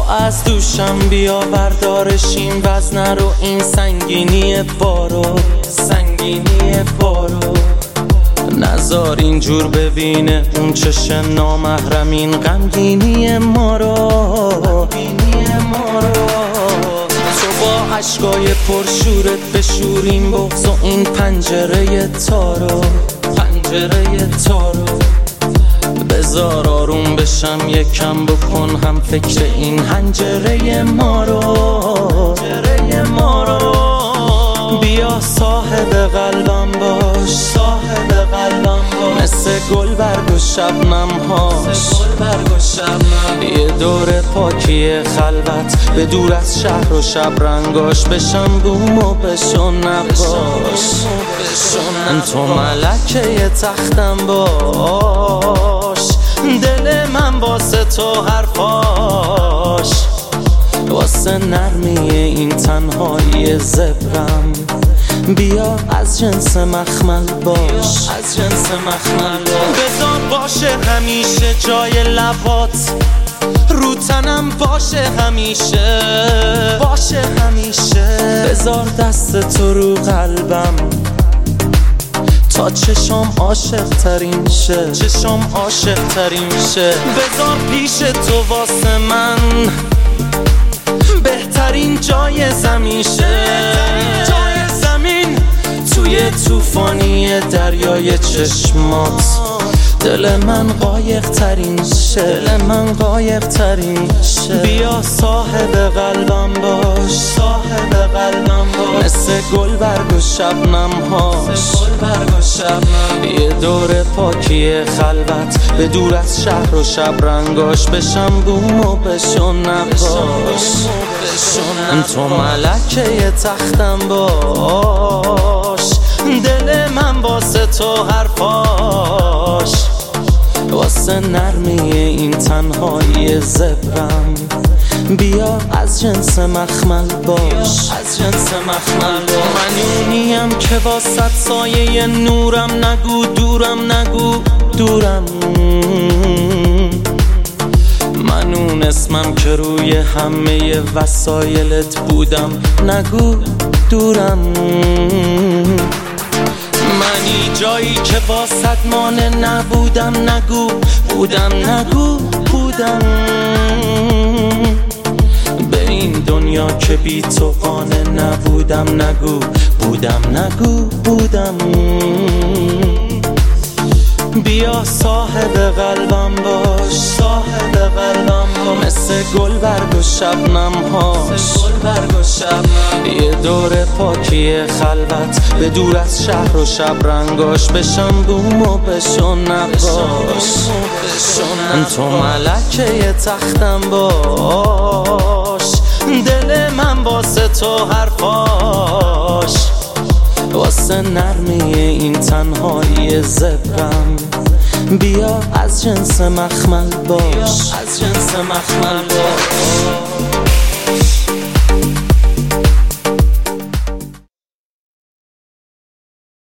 از دوشم بیا بردارش این وزنه رو، این سنگینی بارو، سنگینی بارو. نذار اینجور ببینه اون چش نامحرم این غمگینی ما رو، غمگینی ما رو. تو با عشقای پرشورت بشوریم بغض و این پنجره تارو، پنجره تارو. بذار آروم بشم یکم، بکن هم فکر این حنجره ما رو، حنجره ما رو. بیا صاحب قلبم باش، صاحب قلبم باش، مثل گل برگ و شبنم هاش، یه دور پاکی خلوت به دور از شهر و شب رنگاش، بشم بوم و بشو نباش. تو ملکه تختم باش، دل من واسه تو حرفاش، واسه نرمی این تنهایی زبرم. بیا از جنس مخمل باش، از جنس مخمل باش. بذار باشه همیشه جای لبات، رو تنم باشه همیشه، باشه همیشه. بذار دست تو رو قلبم تا چشم عاشق ترین شه، چشم عاشق ترین شه. بذار پیش تو واسه من بهترین جای زمین شه، جای زمین. توی طوفانی دریای چشمات دل من قایق ترین شه، دل من قایق ترین شه. بیا صاحب قلبم باش، صاحب قلبم باش، مثل گل برگ و شبنم هاش، یه دور پاکی خلوت به دور از شهر و شب رنگاش، بشم بوم و بشو نباش. تو ملکه تختم باش، دل من واسه تو حرفاش، واسه نرمی این تنهایی زبرم. بیا از جنس مخمل باش، از جنس مخمل باش. منونیم که واسه سایه نورم، نگو دورم، نگو دورم. من اون اسمم که روی همه وسایلت بودم، نگو دورم. منی جایی که واسط مانع نبودم، نگو بودم، نگو بودم. به این دنیا که بی تو قانع نبودم، نگو بودم، نگو بودم. بیا صاحب قلبم باش، صاحب قلبم باش، مثل گل برگ و شبنم هاش، یه دور پاکی خلوت به دور از شهر و شب رنگاش، بشم بوم و بشو نباش. تو ملکه تختم باش، دل من واسه تو حرفاش، واسه نرمی این تنهایی زبرم. بیا از جنس مخمل باش، از جنس مخمل باش.